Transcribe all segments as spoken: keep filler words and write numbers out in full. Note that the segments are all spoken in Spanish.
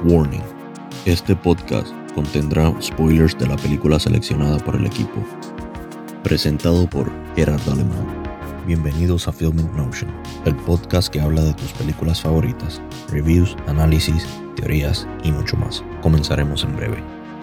Warning. Este podcast contendrá spoilers de la película seleccionada por el equipo. Presentado por Gerard Alemán. Bienvenidos a Film in Notion, el podcast que habla de tus películas favoritas, reviews, análisis, teorías y mucho más. Comenzaremos en breve.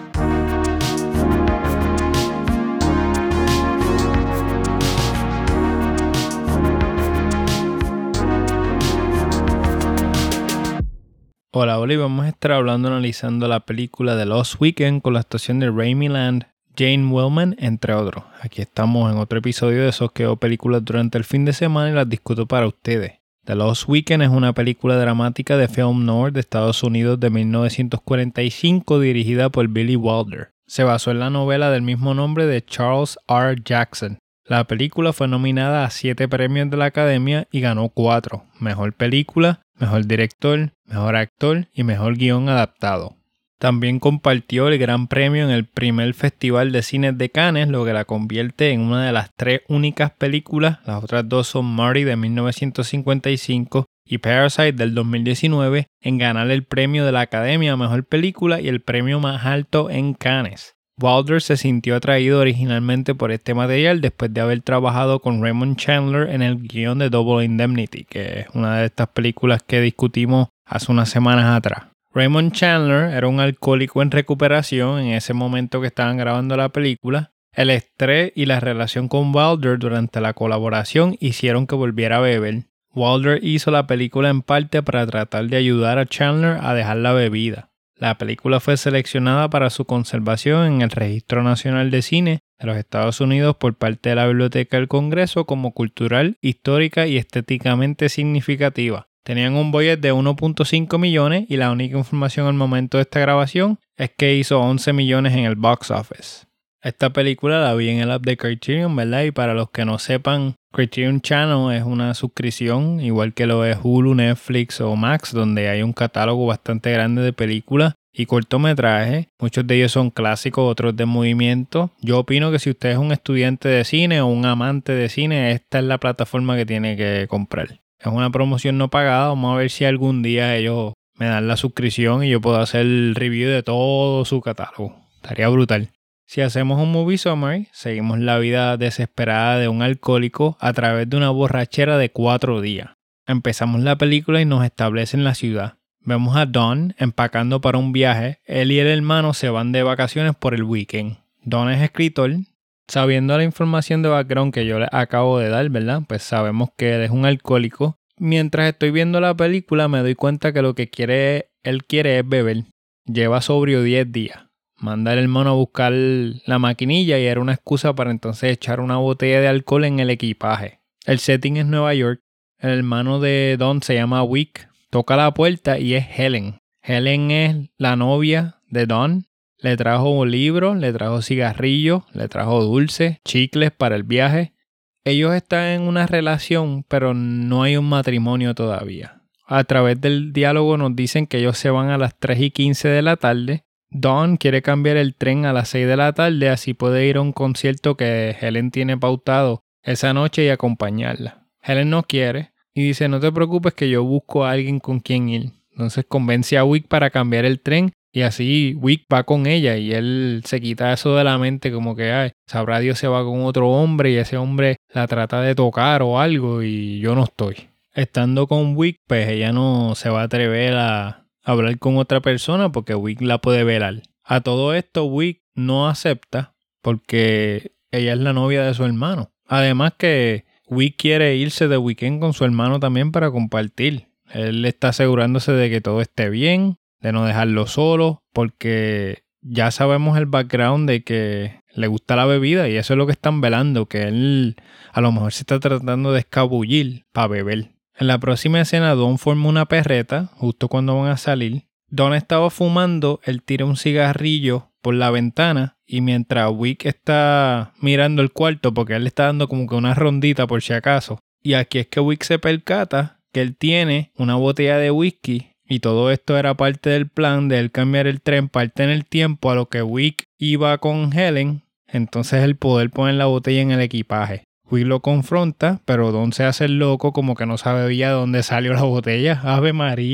Hola, hola, y vamos a estar hablando, analizando la película The Lost Weekend con la actuación de Rami Malek, Jane Wyman, entre otros. Aquí estamos en otro episodio de esos que veo películas durante el fin de semana y las discuto para ustedes. The Lost Weekend es una película dramática de film noir de Estados Unidos de mil novecientos cuarenta y cinco dirigida por Billy Wilder. Se basó en la novela del mismo nombre de Charles R. Jackson. La película fue nominada a siete premios de la Academia y ganó cuatro: Mejor Película, Mejor Director, Mejor Actor y Mejor Guión Adaptado. También compartió el Gran Premio en el primer Festival de Cine de Cannes, lo que la convierte en una de las tres únicas películas, las otras dos son Marty de mil novecientos cincuenta y cinco y Parasite del dos mil diecinueve, en ganar el premio de la Academia a Mejor Película y el premio más alto en Cannes. Wilder se sintió atraído originalmente por este material después de haber trabajado con Raymond Chandler en el guión de Double Indemnity, que es una de estas películas que discutimos hace unas semanas atrás. Raymond Chandler era un alcohólico en recuperación en ese momento que estaban grabando la película. El estrés y la relación con Wilder durante la colaboración hicieron que volviera a beber. Wilder hizo la película en parte para tratar de ayudar a Chandler a dejar la bebida. La película fue seleccionada para su conservación en el Registro Nacional de Cine de los Estados Unidos por parte de la Biblioteca del Congreso como cultural, histórica y estéticamente significativa. Tenían un budget de uno punto cinco millones y la única información al momento de esta grabación es que hizo once millones en el box office. Esta película la vi en el app de Criterion, ¿verdad? Y para los que no sepan, Criterion Channel es una suscripción, igual que lo es Hulu, Netflix o Max, donde hay un catálogo bastante grande de películas y cortometrajes. Muchos de ellos son clásicos, otros de movimiento. Yo opino que si usted es un estudiante de cine o un amante de cine, esta es la plataforma que tiene que comprar. Es una promoción no pagada, vamos a ver si algún día ellos me dan la suscripción y yo puedo hacer el review de todo su catálogo. Estaría brutal. Si hacemos un movie summary, seguimos la vida desesperada de un alcohólico a través de una borrachera de cuatro días. Empezamos la película y nos establece en la ciudad. Vemos a Don empacando para un viaje. Él y el hermano se van de vacaciones por el weekend. Don es escritor. Sabiendo la información de background que yo les acabo de dar, ¿verdad? Pues sabemos que él es un alcohólico. Mientras estoy viendo la película me doy cuenta que lo que quiere él quiere es beber. Lleva sobrio diez días. Manda al hermano a buscar la maquinilla y era una excusa para entonces echar una botella de alcohol en el equipaje. El setting es Nueva York. El hermano de Don se llama Wick. Toca la puerta y es Helen. Helen es la novia de Don. Le trajo libros, le trajo cigarrillos, le trajo dulces, chicles para el viaje. Ellos están en una relación, pero no hay un matrimonio todavía. A través del diálogo nos dicen que ellos se van a las tres y quince de la tarde. Don quiere cambiar el tren a las seis de la tarde, así puede ir a un concierto que Helen tiene pautado esa noche y acompañarla. Helen no quiere y dice: no te preocupes que yo busco a alguien con quien ir. Entonces convence a Wick para cambiar el tren y así Wick va con ella y él se quita eso de la mente, como que ay, sabrá Dios se va con otro hombre y ese hombre la trata de tocar o algo y yo no estoy. Estando con Wick, pues ella no se va a atrever a hablar con otra persona porque Wick la puede velar. A todo esto Wick no acepta porque ella es la novia de su hermano. Además que Wick quiere irse de weekend con su hermano también para compartir. Él está asegurándose de que todo esté bien, de no dejarlo solo, porque ya sabemos el background de que le gusta la bebida y eso es lo que están velando, que él a lo mejor se está tratando de escabullir para beber. En la próxima escena, Don forma una perreta justo cuando van a salir. Don estaba fumando, él tira un cigarrillo por la ventana y mientras Wick está mirando el cuarto, porque él le está dando como que una rondita por si acaso. Y aquí es que Wick se percata que él tiene una botella de whisky y todo esto era parte del plan de él cambiar el tren, parte en el tiempo a lo que Wick iba con Helen. Entonces el poder poner la botella en el equipaje. Wick lo confronta, pero Don se hace el loco como que no sabía de dónde salió la botella. ¡Ave María!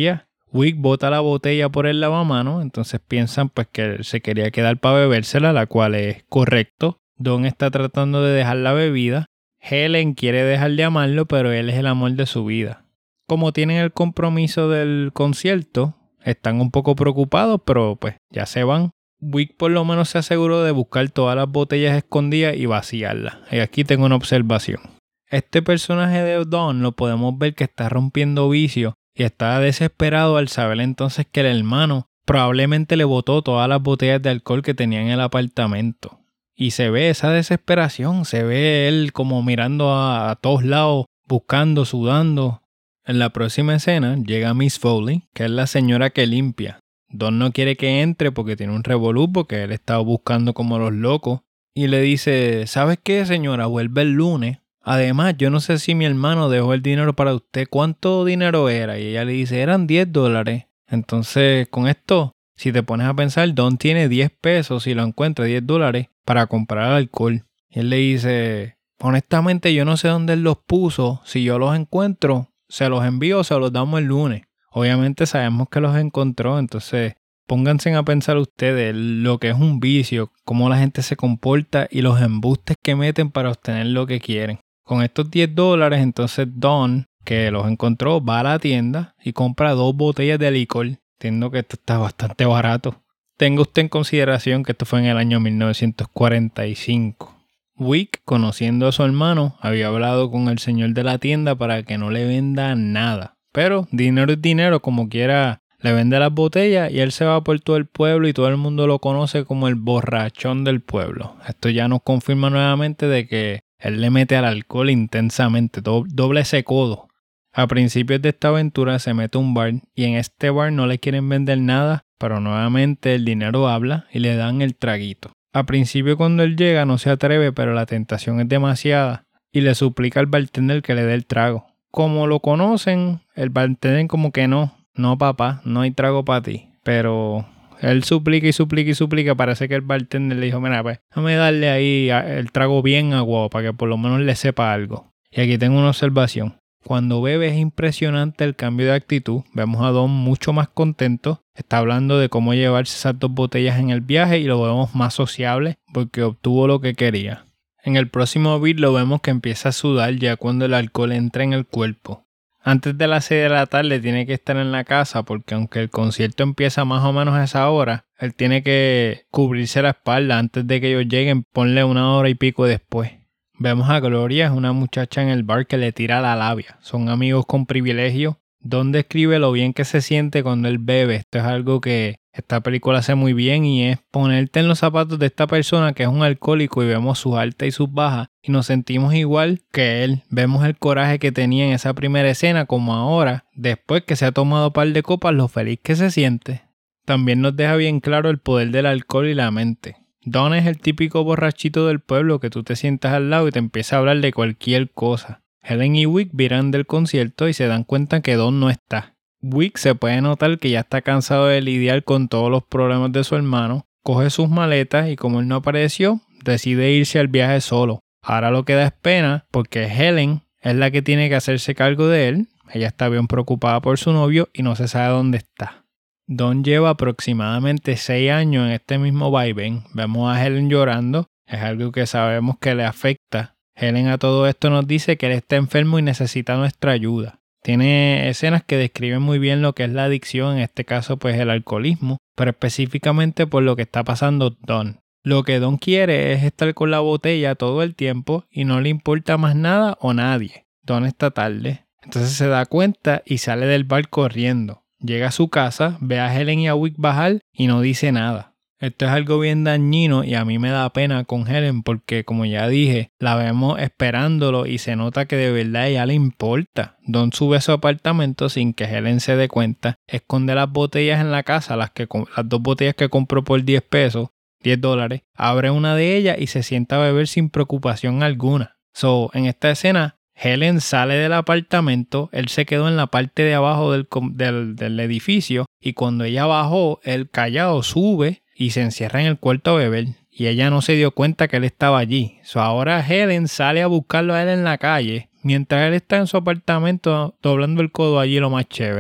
Wick bota la botella por el lavamanos, entonces piensan pues que él se quería quedar para bebérsela, la cual es correcto. Don está tratando de dejar la bebida. Helen quiere dejar de amarlo, pero él es el amor de su vida. Como tienen el compromiso del concierto, están un poco preocupados, pero pues ya se van. Wick por lo menos se aseguró de buscar todas las botellas escondidas y vaciarlas. Y aquí tengo una observación. Este personaje de Don lo podemos ver que está rompiendo vicios y está desesperado al saber entonces que el hermano probablemente le botó todas las botellas de alcohol que tenía en el apartamento. Y se ve esa desesperación, se ve él como mirando a, a todos lados, buscando, sudando. En la próxima escena llega Miss Foley, que es la señora que limpia. Don no quiere que entre porque tiene un revolú, porque él está buscando como los locos. Y le dice, ¿sabes qué, señora? Vuelve el lunes. Además, yo no sé si mi hermano dejó el dinero para usted. ¿Cuánto dinero era? Y ella le dice, eran diez dólares. Entonces, con esto, si te pones a pensar, Don tiene diez pesos, si lo encuentra, diez dólares, para comprar alcohol. Y él le dice, honestamente, yo no sé dónde él los puso. Si yo los encuentro, se los envío o se los damos el lunes. Obviamente sabemos que los encontró, entonces pónganse a pensar ustedes lo que es un vicio, cómo la gente se comporta y los embustes que meten para obtener lo que quieren. Con estos diez dólares, entonces Don, que los encontró, va a la tienda y compra dos botellas de licor. Entiendo que esto está bastante barato. Tenga usted en consideración que esto fue en el año mil novecientos cuarenta y cinco. Wick, conociendo a su hermano, había hablado con el señor de la tienda para que no le venda nada. Pero dinero es dinero, como quiera, le vende las botellas y él se va por todo el pueblo y todo el mundo lo conoce como el borrachón del pueblo. Esto ya nos confirma nuevamente de que él le mete al alcohol intensamente, do- doble ese codo. A principios de esta aventura se mete a un bar y en este bar no le quieren vender nada, pero nuevamente el dinero habla y le dan el traguito. A principio cuando él llega no se atreve, pero la tentación es demasiada y le suplica al bartender que le dé el trago. Como lo conocen, el bartender como que no, no papá, no hay trago para ti. Pero él suplica y suplica y suplica, parece que el bartender le dijo, mira, pues, déjame darle ahí el trago bien aguado para que por lo menos le sepa algo. Y aquí tengo una observación. Cuando bebe es impresionante el cambio de actitud. Vemos a Don mucho más contento. Está hablando de cómo llevarse esas dos botellas en el viaje y lo vemos más sociable porque obtuvo lo que quería. En el próximo beat lo vemos que empieza a sudar ya cuando el alcohol entra en el cuerpo. Antes de las seis de la tarde tiene que estar en la casa porque aunque el concierto empieza más o menos a esa hora, él tiene que cubrirse la espalda antes de que ellos lleguen, ponle una hora y pico después. Vemos a Gloria, es una muchacha en el bar que le tira la labia. Son amigos con privilegio. Don describe lo bien que se siente cuando él bebe. Esto es algo que esta película hace muy bien y es ponerte en los zapatos de esta persona que es un alcohólico y vemos sus altas y sus bajas y nos sentimos igual que él. Vemos el coraje que tenía en esa primera escena como ahora, después que se ha tomado un par de copas, lo feliz que se siente. También nos deja bien claro el poder del alcohol y la mente. Don es el típico borrachito del pueblo que tú te sientas al lado y te empieza a hablar de cualquier cosa. Helen y Wick viran del concierto y se dan cuenta que Don no está. Wick se puede notar que ya está cansado de lidiar con todos los problemas de su hermano, coge sus maletas y como él no apareció, decide irse al viaje solo. Ahora lo que da es pena porque Helen es la que tiene que hacerse cargo de él. Ella está bien preocupada por su novio y no se sabe dónde está. Don lleva aproximadamente seis años en este mismo vaivén. Vemos a Helen llorando. Es algo que sabemos que le afecta. Helen a todo esto nos dice que él está enfermo y necesita nuestra ayuda. Tiene escenas que describen muy bien lo que es la adicción, en este caso pues el alcoholismo, pero específicamente por lo que está pasando Don. Lo que Don quiere es estar con la botella todo el tiempo y no le importa más nada o nadie. Don está tarde. Entonces se da cuenta y sale del bar corriendo. Llega a su casa, ve a Helen y a Wick bajar y no dice nada. Esto es algo bien dañino y a mí me da pena con Helen porque, como ya dije, la vemos esperándolo y se nota que de verdad a ella le importa. Don sube a su apartamento sin que Helen se dé cuenta, esconde las botellas en la casa, las, que, las dos botellas que compró por diez pesos, diez dólares, abre una de ellas y se sienta a beber sin preocupación alguna. So, en esta escena, Helen sale del apartamento, él se quedó en la parte de abajo del, del, del edificio y cuando ella bajó, el callado sube y se encierra en el cuarto a beber. Y ella no se dio cuenta que él estaba allí. So, ahora Helen sale a buscarlo a él en la calle, mientras él está en su apartamento doblando el codo allí lo más chévere.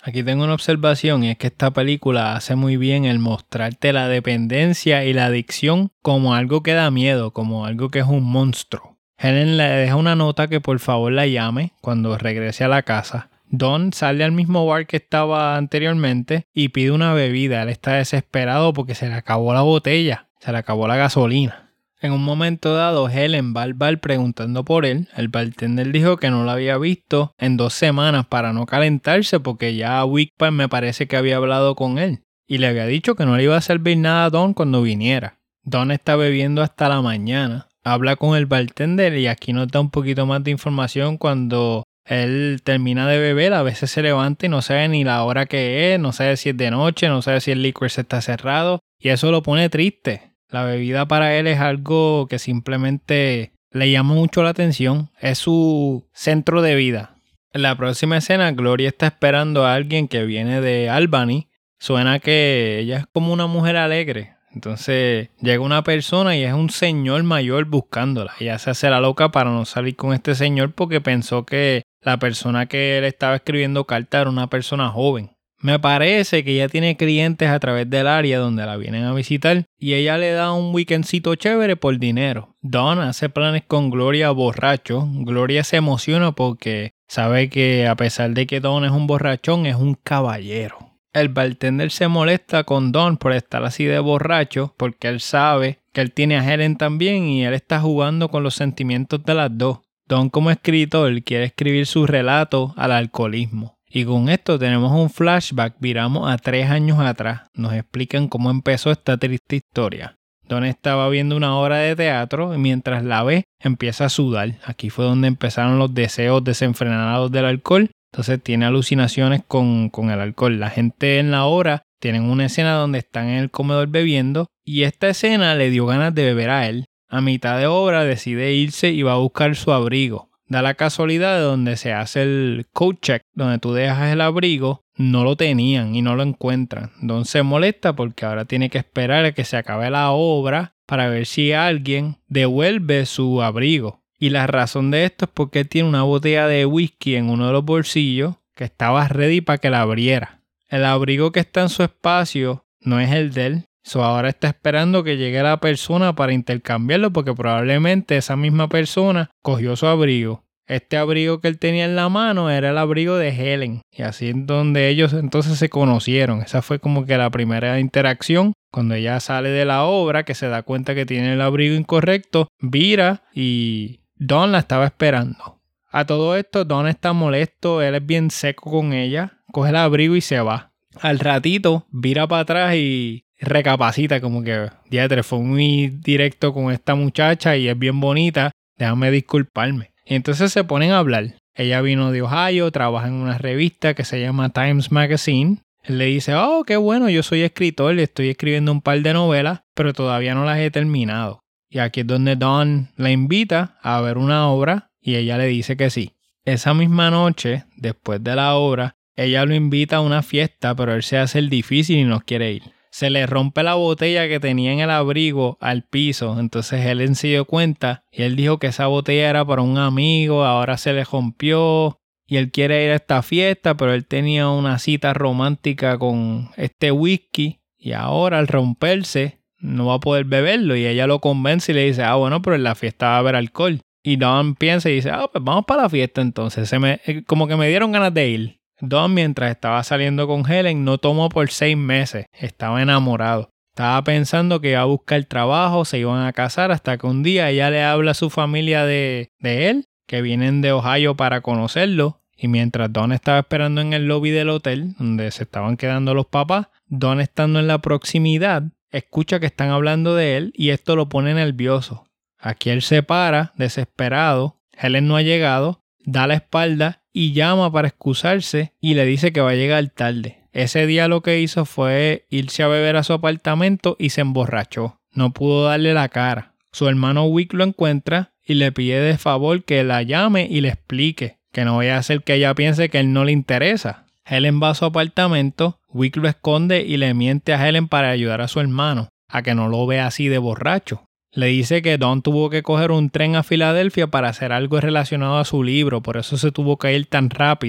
Aquí tengo una observación y es que esta película hace muy bien el mostrarte la dependencia y la adicción como algo que da miedo, como algo que es un monstruo. Helen le deja una nota que por favor la llame cuando regrese a la casa. Don sale al mismo bar que estaba anteriormente y pide una bebida. Él está desesperado porque se le acabó la botella, se le acabó la gasolina. En un momento dado, Helen va al bar preguntando por él. El bartender dijo que no lo había visto en dos semanas para no calentarse porque ya Wickpan me parece que había hablado con él y le había dicho que no le iba a servir nada a Don cuando viniera. Don está bebiendo hasta la mañana. Habla con el bartender y aquí nos da un poquito más de información cuando él termina de beber. A veces se levanta y no sabe ni la hora que es, no sabe si es de noche, no sabe si el licor se está cerrado y eso lo pone triste. La bebida para él es algo que simplemente le llama mucho la atención. Es su centro de vida. En la próxima escena, Gloria está esperando a alguien que viene de Albany. Suena que ella es como una mujer alegre. Entonces llega una persona y es un señor mayor buscándola. Ella se hace la loca para no salir con este señor porque pensó que la persona que le estaba escribiendo carta era una persona joven. Me parece que ella tiene clientes a través del área donde la vienen a visitar y ella le da un weekendcito chévere por dinero. Don hace planes con Gloria borracho. Gloria se emociona porque sabe que a pesar de que Don es un borrachón, es un caballero. El bartender se molesta con Don por estar así de borracho porque él sabe que él tiene a Helen también y él está jugando con los sentimientos de las dos. Don como escritor quiere escribir su relato al alcoholismo. Y con esto tenemos un flashback, viramos a tres años atrás. Nos explican cómo empezó esta triste historia. Don estaba viendo una obra de teatro y mientras la ve empieza a sudar. Aquí fue donde empezaron los deseos desenfrenados del alcohol. Entonces tiene alucinaciones con, con el alcohol. La gente en la obra tienen una escena donde están en el comedor bebiendo y esta escena le dio ganas de beber a él. A mitad de obra decide irse y va a buscar su abrigo. Da la casualidad de donde se hace el coat check, donde tú dejas el abrigo, no lo tenían y no lo encuentran. Don se molesta porque ahora tiene que esperar a que se acabe la obra para ver si alguien devuelve su abrigo. Y la razón de esto es porque él tiene una botella de whisky en uno de los bolsillos que estaba ready para que la abriera. El abrigo que está en su espacio no es el de él. So ahora está esperando que llegue la persona para intercambiarlo porque probablemente esa misma persona cogió su abrigo. Este abrigo que él tenía en la mano era el abrigo de Helen y así es donde ellos entonces se conocieron. Esa fue como que la primera interacción. Cuando ella sale de la obra que se da cuenta que tiene el abrigo incorrecto, vira y Don la estaba esperando. A todo esto Don está molesto, él es bien seco con ella, coge el abrigo y se va. Al ratito vira para atrás y recapacita como que, diatre, fue muy directo con esta muchacha y es bien bonita, déjame disculparme. Y entonces se ponen a hablar. Ella vino de Ohio, trabaja en una revista que se llama Times Magazine. Él le dice, oh, qué bueno, yo soy escritor, le estoy escribiendo un par de novelas, pero todavía no las he terminado. Y aquí es donde Don la invita a ver una obra y ella le dice que sí. Esa misma noche, después de la obra, ella lo invita a una fiesta, pero él se hace el difícil y no quiere ir. Se le rompe la botella que tenía en el abrigo al piso, entonces Helen se dio cuenta y él dijo que esa botella era para un amigo, ahora se le rompió y él quiere ir a esta fiesta, pero él tenía una cita romántica con este whisky y ahora al romperse no va a poder beberlo y ella lo convence y le dice, ah bueno, pero en la fiesta va a haber alcohol. Y Don piensa y dice, ah pues vamos para la fiesta entonces, se me, como que me dieron ganas de ir. Don, mientras estaba saliendo con Helen, no tomó por seis meses. Estaba enamorado. Estaba pensando que iba a buscar trabajo, se iban a casar, hasta que un día ella le habla a su familia de, de él, que vienen de Ohio para conocerlo. Y mientras Don estaba esperando en el lobby del hotel, donde se estaban quedando los papás, Don, estando en la proximidad, escucha que están hablando de él y esto lo pone nervioso. Aquí él se para, desesperado. Helen no ha llegado, da la espalda y llama para excusarse y le dice que va a llegar tarde. Ese día lo que hizo fue irse a beber a su apartamento y se emborrachó. No pudo darle la cara. Su hermano Wick lo encuentra y le pide de favor que la llame y le explique, que no vaya a hacer que ella piense que él no le interesa. Helen va a su apartamento, Wick lo esconde y le miente a Helen para ayudar a su hermano, a que no lo vea así de borracho. Le dice que Don tuvo que coger un tren a Filadelfia para hacer algo relacionado a su libro, por eso se tuvo que ir tan rápido.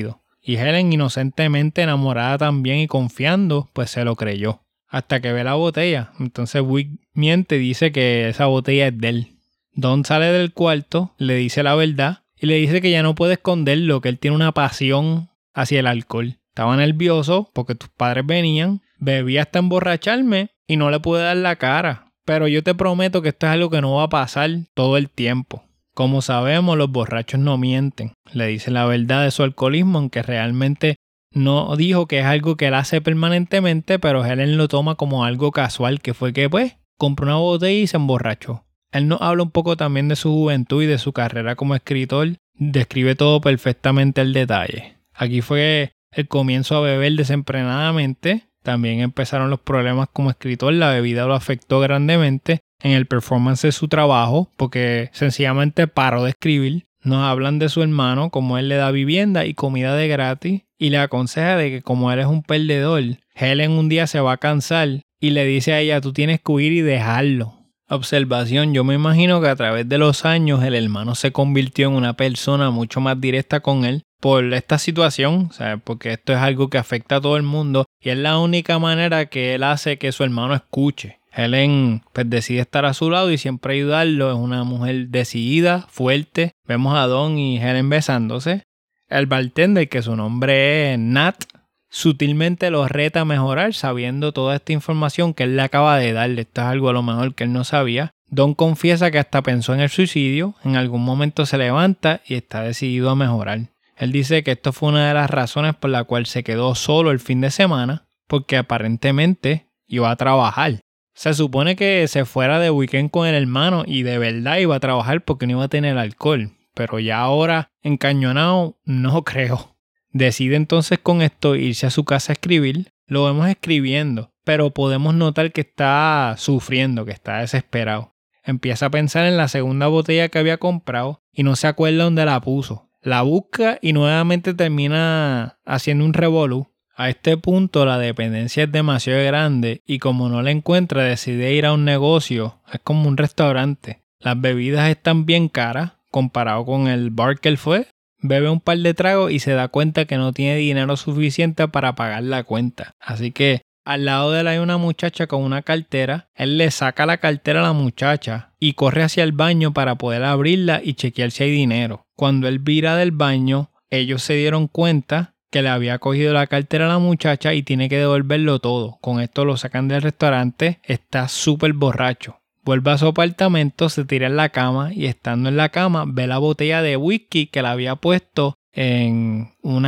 Y Helen, inocentemente enamorada también y confiando, pues se lo creyó. Hasta que ve la botella. Entonces Wick miente y dice que esa botella es de él. Don sale del cuarto, le dice la verdad y le dice que ya no puede esconderlo, que él tiene una pasión hacia el alcohol. Estaba nervioso porque tus padres venían, bebí hasta emborracharme y no le pude dar la cara. Pero yo te prometo que esto es algo que no va a pasar todo el tiempo. Como sabemos, los borrachos no mienten. Le dice la verdad de su alcoholismo, aunque realmente no dijo que es algo que él hace permanentemente, pero Helen lo toma como algo casual, que fue que pues compró una botella y se emborrachó. Él nos habla un poco también de su juventud y de su carrera como escritor. Describe todo perfectamente al detalle. Aquí fue el comienzo a beber desenfrenadamente. También empezaron los problemas como escritor. La bebida lo afectó grandemente en el performance de su trabajo porque sencillamente paró de escribir. Nos hablan de su hermano, como él le da vivienda y comida de gratis y le aconseja de que como él es un perdedor, Helen un día se va a cansar y le dice a ella, tú tienes que huir y dejarlo. Observación, yo me imagino que a través de los años el hermano se convirtió en una persona mucho más directa con él por esta situación, ¿sabes? Porque esto es algo que afecta a todo el mundo y es la única manera que él hace que su hermano escuche. Helen pues decide estar a su lado y siempre ayudarlo, es una mujer decidida, fuerte. Vemos a Don y Helen besándose. El bartender, que su nombre es Nat, sutilmente lo reta a mejorar sabiendo toda esta información que él le acaba de darle. Esto es algo a lo mejor que él no sabía. Don confiesa que hasta pensó en el suicidio, en algún momento se levanta y está decidido a mejorar. Él dice que esto fue una de las razones por la cual se quedó solo el fin de semana, porque aparentemente iba a trabajar. Se supone que se fuera de weekend con el hermano y de verdad iba a trabajar porque no iba a tener alcohol, pero ya ahora encañonado no creo. Decide entonces con esto irse a su casa a escribir. Lo vemos escribiendo, pero podemos notar que está sufriendo, que está desesperado. Empieza a pensar en la segunda botella que había comprado y no se acuerda dónde la puso. La busca y nuevamente termina haciendo un revolú. A este punto la dependencia es demasiado grande y como no la encuentra decide ir a un negocio. Es como un restaurante. Las bebidas están bien caras comparado con el bar que él fue. Bebe un par de tragos y se da cuenta que no tiene dinero suficiente para pagar la cuenta. Así que al lado de él hay una muchacha con una cartera. Él le saca la cartera a la muchacha y corre hacia el baño para poder abrirla y chequear si hay dinero. Cuando él vira del baño, ellos se dieron cuenta que le había cogido la cartera a la muchacha y tiene que devolverlo todo. Con esto lo sacan del restaurante. Está súper borracho. Vuelve a su apartamento, se tira en la cama y estando en la cama ve la botella de whisky que la había puesto en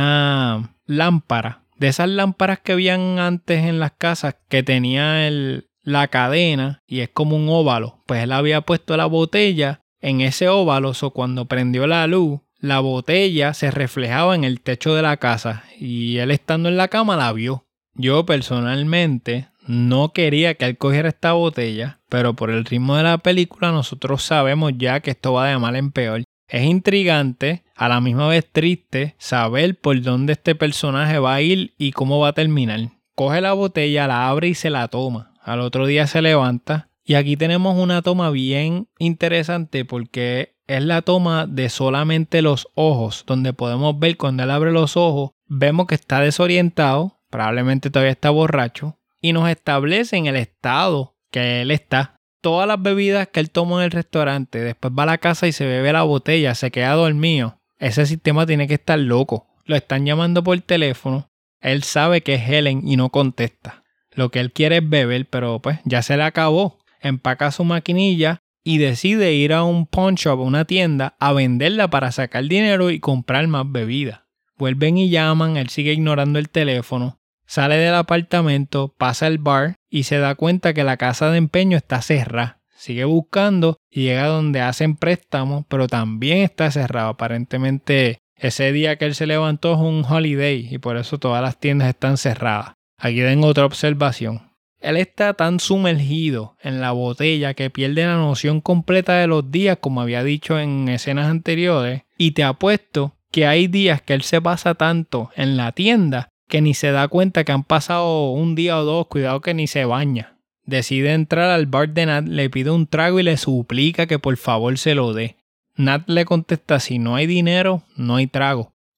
una lámpara. De esas lámparas que habían antes en las casas que tenía el, la cadena y es como un óvalo. Pues él había puesto la botella en ese óvalo, so cuando prendió la luz, la botella se reflejaba en el techo de la casa y él estando en la cama la vio. Yo personalmente no quería que él cogiera esta botella, pero por el ritmo de la película nosotros sabemos ya que esto va de mal en peor. Es intrigante, a la misma vez triste, saber por dónde este personaje va a ir y cómo va a terminar. Coge la botella, la abre y se la toma. Al otro día se levanta y aquí tenemos una toma bien interesante porque es la toma de solamente los ojos, donde podemos ver cuando él abre los ojos, vemos que está desorientado, probablemente todavía está borracho, y nos establece en el estado que él está. Todas las bebidas que él tomó en el restaurante, después va a la casa y se bebe la botella, se queda dormido. Ese sistema tiene que estar loco. Lo están llamando por teléfono, él sabe que es Helen y no contesta. Lo que él quiere es beber, pero pues ya se le acabó. Empaca su maquinilla y decide ir a un pawn shop, a una tienda, a venderla para sacar dinero y comprar más bebida. Vuelven y llaman, él sigue ignorando el teléfono, sale del apartamento, pasa al bar y se da cuenta que la casa de empeño está cerrada. Sigue buscando y llega donde hacen préstamos, pero también está cerrado. Aparentemente ese día que él se levantó es un holiday y por eso todas las tiendas están cerradas. Aquí tengo otra observación. Él está tan sumergido en la botella que pierde la noción completa de los días, como había dicho en escenas anteriores, y te apuesto que hay días que él se pasa tanto en la tienda que ni se da cuenta que han pasado un día o dos, cuidado que ni se baña. Decide entrar al bar de Nat, le pide un trago y le suplica que por favor se lo dé. Nat le contesta, si no hay dinero, no hay trago.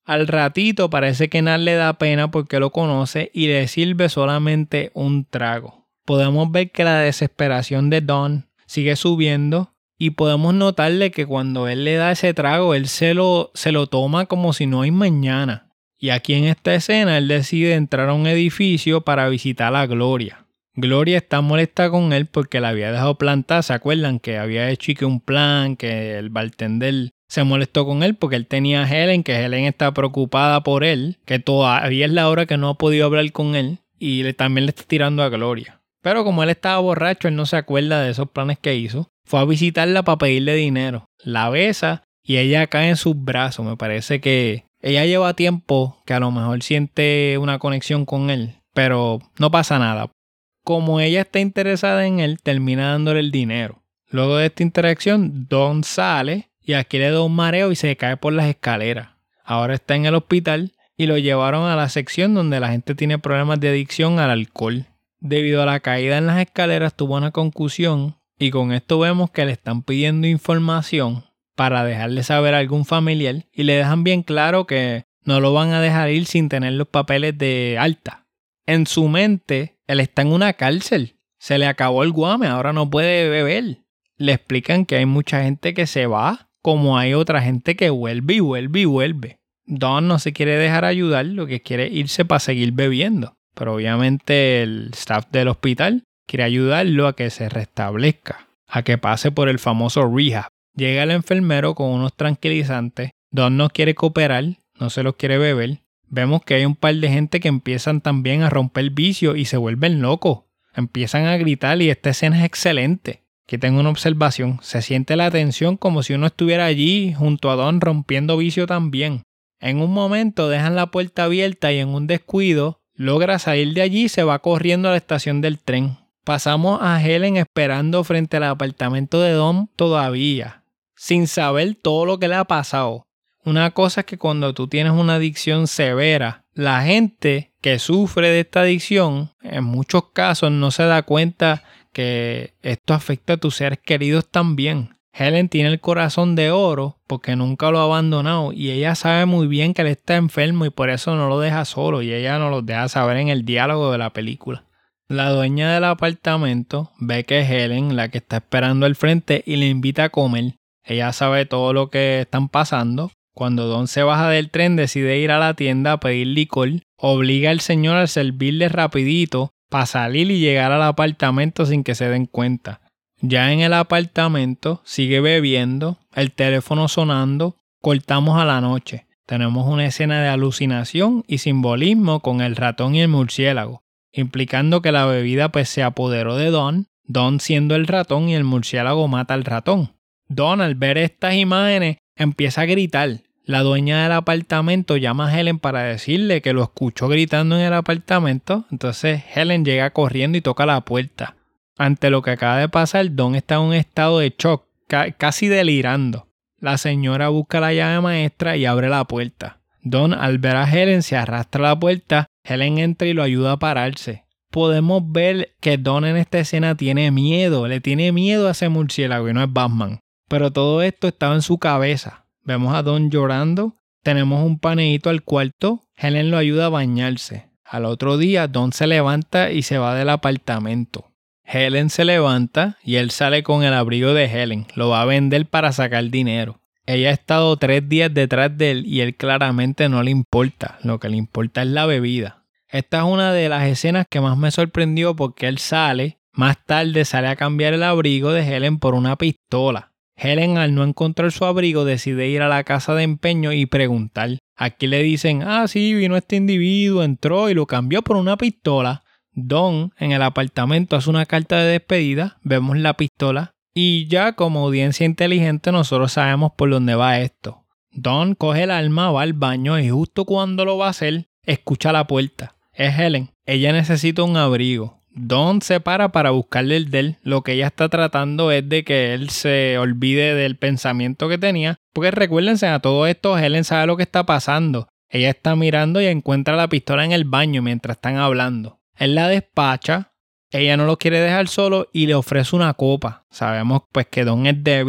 Al ratito parece que Nat le da pena porque lo conoce y le sirve solamente un trago. Podemos ver que la desesperación de Don sigue subiendo y podemos notarle que cuando él le da ese trago, él se lo, se lo toma como si no hay mañana. Y aquí en esta escena él decide entrar a un edificio para visitar a Gloria. Gloria está molesta con él porque la había dejado plantada. ¿Se acuerdan que había hecho y que un plan, que el bartender se molestó con él porque él tenía a Helen, que Helen está preocupada por él, que todavía es la hora que no ha podido hablar con él y le, también le está tirando a Gloria. Pero como él estaba borracho, él no se acuerda de esos planes que hizo. Fue a visitarla para pedirle dinero. La besa y ella cae en sus brazos. Me parece que ella lleva tiempo que a lo mejor siente una conexión con él, pero no pasa nada. Como ella está interesada en él, termina dándole el dinero. Luego de esta interacción, Don sale y aquí le da un mareo y se cae por las escaleras. Ahora está en el hospital y lo llevaron a la sección donde la gente tiene problemas de adicción al alcohol. Debido a la caída en las escaleras tuvo una concusión y con esto vemos que le están pidiendo información para dejarle saber a algún familiar y le dejan bien claro que no lo van a dejar ir sin tener los papeles de alta. En su mente, él está en una cárcel. Se le acabó el guame, ahora no puede beber. Le explican que hay mucha gente que se va, como hay otra gente que vuelve y vuelve y vuelve. Don no se quiere dejar ayudar, lo que quiere es irse para seguir bebiendo. Pero obviamente el staff del hospital quiere ayudarlo a que se restablezca, a que pase por el famoso rehab. Llega el enfermero con unos tranquilizantes. Don no quiere cooperar, no se los quiere beber. Vemos que hay un par de gente que empiezan también a romper vicio y se vuelven locos. Empiezan a gritar y esta escena es excelente. Aquí tengo una observación. Se siente la tensión como si uno estuviera allí junto a Don rompiendo vicio también. En un momento dejan la puerta abierta y en un descuido logra salir de allí y se va corriendo a la estación del tren. Pasamos a Helen esperando frente al apartamento de Don todavía, sin saber todo lo que le ha pasado. Una cosa es que cuando tú tienes una adicción severa, la gente que sufre de esta adicción, en muchos casos no se da cuenta que esto afecta a tus seres queridos también. Helen tiene el corazón de oro porque nunca lo ha abandonado y ella sabe muy bien que él está enfermo y por eso no lo deja solo y ella nos lo deja saber en el diálogo de la película. La dueña del apartamento ve que es Helen la que está esperando al frente y le invita a comer. Ella sabe todo lo que están pasando. Cuando Don se baja del tren decide ir a la tienda a pedir licor, obliga al señor a servirle rapidito para salir y llegar al apartamento sin que se den cuenta. Ya en el apartamento sigue bebiendo, el teléfono sonando, cortamos a la noche. Tenemos una escena de alucinación y simbolismo con el ratón y el murciélago, implicando que la bebida pues se apoderó de Don, Don siendo el ratón y el murciélago mata al ratón. Don al ver estas imágenes empieza a gritar. La dueña del apartamento llama a Helen para decirle que lo escuchó gritando en el apartamento, entonces Helen llega corriendo y toca la puerta. Ante lo que acaba de pasar, Don está en un estado de shock, ca- casi delirando. La señora busca la llave maestra y abre la puerta. Don, al ver a Helen, se arrastra a la puerta. Helen entra y lo ayuda a pararse. Podemos ver que Don en esta escena tiene miedo, le tiene miedo a ese murciélago y no es Batman. Pero todo esto estaba en su cabeza. Vemos a Don llorando. Tenemos un paneíto al cuarto. Helen lo ayuda a bañarse. Al otro día, Don se levanta y se va del apartamento. Helen se levanta y él sale con el abrigo de Helen. Lo va a vender para sacar dinero. Ella ha estado tres días detrás de él y él claramente no le importa. Lo que le importa es la bebida. Esta es una de las escenas que más me sorprendió porque él sale, más tarde sale a cambiar el abrigo de Helen por una pistola. Helen, al no encontrar su abrigo, decide ir a la casa de empeño y preguntar. Aquí le dicen, ah sí, vino este individuo, entró y lo cambió por una pistola. Don en el apartamento hace una carta de despedida, vemos la pistola y ya como audiencia inteligente nosotros sabemos por dónde va esto. Don coge el arma, va al baño y justo cuando lo va a hacer, escucha la puerta. Es Helen, ella necesita un abrigo. Don se para para buscarle el de él, lo que ella está tratando es de que él se olvide del pensamiento que tenía, porque recuérdense a todo esto, Helen sabe lo que está pasando. Ella está mirando y encuentra la pistola en el baño mientras están hablando. Él la despacha, ella no lo quiere dejar solo y le ofrece una copa. Sabemos pues que Don es débil,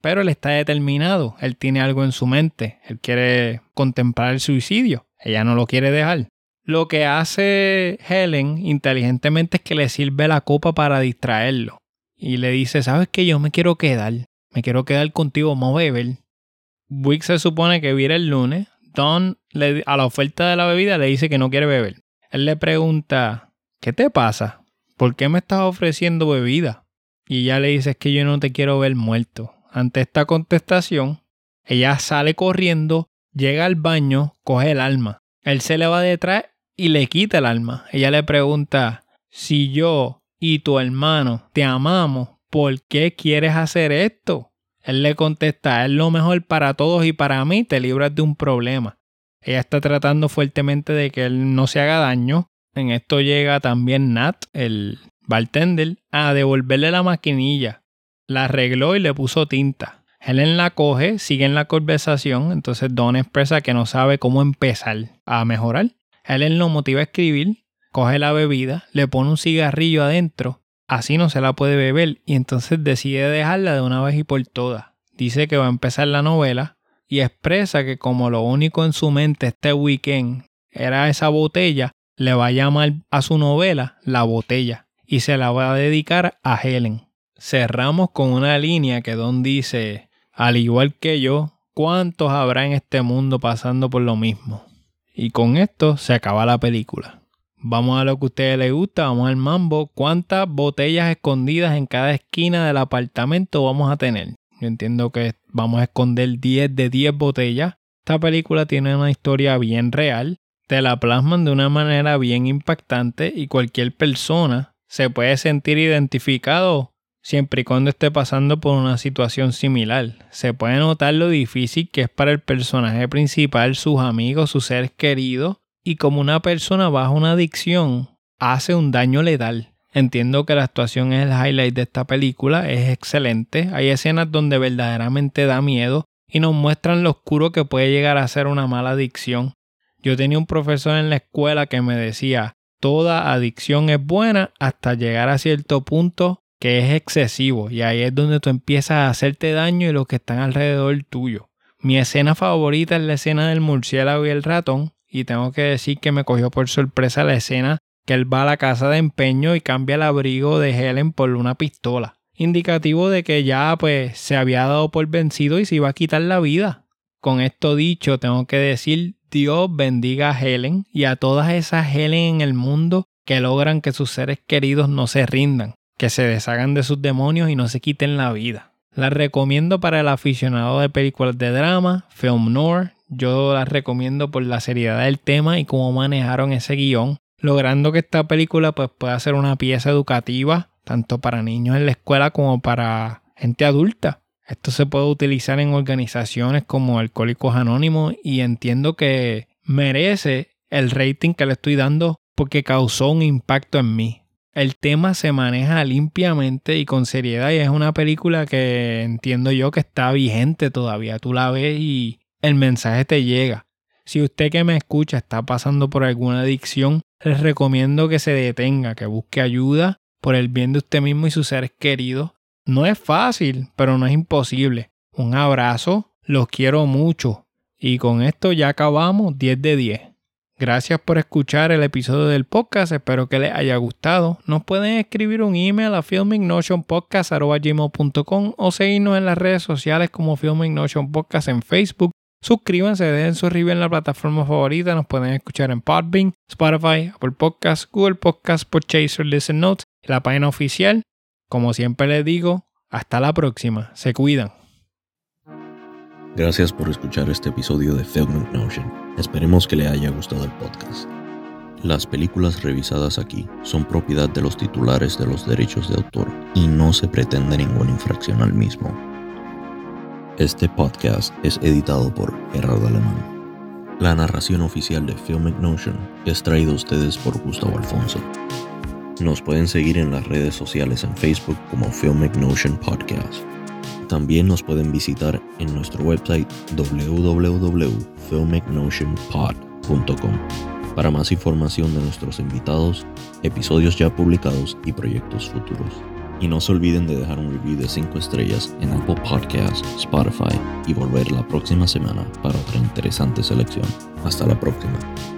pero él está determinado, él tiene algo en su mente, él quiere contemplar el suicidio, ella no lo quiere dejar. Lo que hace Helen inteligentemente es que le sirve la copa para distraerlo y le dice, ¿sabes qué? Yo me quiero quedar, me quiero quedar contigo, vamos a beber. Wick se supone que viene el lunes, Dawn le, a la oferta de la bebida le dice que no quiere beber. Él le pregunta, ¿qué te pasa? ¿Por qué me estás ofreciendo bebida? Y ella le dice, es que yo no te quiero ver muerto. Ante esta contestación, ella sale corriendo, llega al baño, coge el arma. Él se le va detrás y le quita el arma. Ella le pregunta, si yo y tu hermano te amamos, ¿por qué quieres hacer esto? Él le contesta, es lo mejor para todos y para mí, te libras de un problema. Ella está tratando fuertemente de que él no se haga daño. En esto llega también Nat, el bartender, a devolverle la maquinilla. La arregló y le puso tinta. Helen la coge, sigue en la conversación, entonces Dawn expresa que no sabe cómo empezar a mejorar. Helen lo motiva a escribir, coge la bebida, le pone un cigarrillo adentro, así no se la puede beber y entonces decide dejarla de una vez y por todas. Dice que va a empezar la novela y expresa que como lo único en su mente este weekend era esa botella, le va a llamar a su novela La Botella y se la va a dedicar a Helen. Cerramos con una línea que Don dice, al igual que yo, ¿cuántos habrá en este mundo pasando por lo mismo? Y con esto se acaba la película. Vamos a lo que a ustedes les gusta, vamos al mambo. ¿Cuántas botellas escondidas en cada esquina del apartamento vamos a tener? Yo entiendo que vamos a esconder diez de diez botellas. Esta película tiene una historia bien real. Te la plasman de una manera bien impactante y cualquier persona se puede sentir identificado siempre y cuando esté pasando por una situación similar. Se puede notar lo difícil que es para el personaje principal, sus amigos, sus seres queridos, y como una persona bajo una adicción hace un daño letal. Entiendo que la actuación es el highlight de esta película, es excelente. Hay escenas donde verdaderamente da miedo y nos muestran lo oscuro que puede llegar a ser una mala adicción. Yo tenía un profesor en la escuela que me decía, toda adicción es buena hasta llegar a cierto punto que es excesivo y ahí es donde tú empiezas a hacerte daño y los que están alrededor tuyo. Mi escena favorita es la escena del murciélago y el ratón y tengo que decir que me cogió por sorpresa la escena que él va a la casa de empeño y cambia el abrigo de Helen por una pistola, indicativo de que ya pues se había dado por vencido y se iba a quitar la vida. Con esto dicho, tengo que decir, Dios bendiga a Helen y a todas esas Helen en el mundo que logran que sus seres queridos no se rindan, que se deshagan de sus demonios y no se quiten la vida. La recomiendo para el aficionado de películas de drama, film noir. Yo la recomiendo por la seriedad del tema y cómo manejaron ese guión, logrando que esta película pues, pueda ser una pieza educativa, tanto para niños en la escuela como para gente adulta. Esto se puede utilizar en organizaciones como Alcohólicos Anónimos y entiendo que merece el rating que le estoy dando porque causó un impacto en mí. El tema se maneja limpiamente y con seriedad y es una película que entiendo yo que está vigente todavía. Tú la ves y el mensaje te llega. Si usted que me escucha está pasando por alguna adicción, les recomiendo que se detenga, que busque ayuda por el bien de usted mismo y sus seres queridos. No es fácil, pero no es imposible. Un abrazo, los quiero mucho. Y con esto ya acabamos diez de diez. Gracias por escuchar el episodio del podcast, espero que les haya gustado. Nos pueden escribir un email a filming notion podcast arroba gmail punto com o seguirnos en las redes sociales como Filming Notion Podcast en Facebook. Suscríbanse, dejen su review en la plataforma favorita, nos pueden escuchar en Podbean, Spotify, Apple Podcasts, Google Podcasts, Podchaser, Listen Notes y la página oficial. Como siempre les digo, hasta la próxima, se cuidan. Gracias por escuchar este episodio de Filming Notion. Esperemos que le haya gustado el podcast. Las películas revisadas aquí son propiedad de los titulares de los derechos de autor y no se pretende ninguna infracción al mismo. Este podcast es editado por Gerardo Alemán. La narración oficial de Filming Notion es traída a ustedes por Gustavo Alfonso. Nos pueden seguir en las redes sociales en Facebook como Filming Notion Podcast. También nos pueden visitar en nuestro website w w w punto filmic notion pod punto com para más información de nuestros invitados, episodios ya publicados y proyectos futuros. Y no se olviden de dejar un review de cinco estrellas en Apple Podcasts, Spotify y volver la próxima semana para otra interesante selección. Hasta la próxima.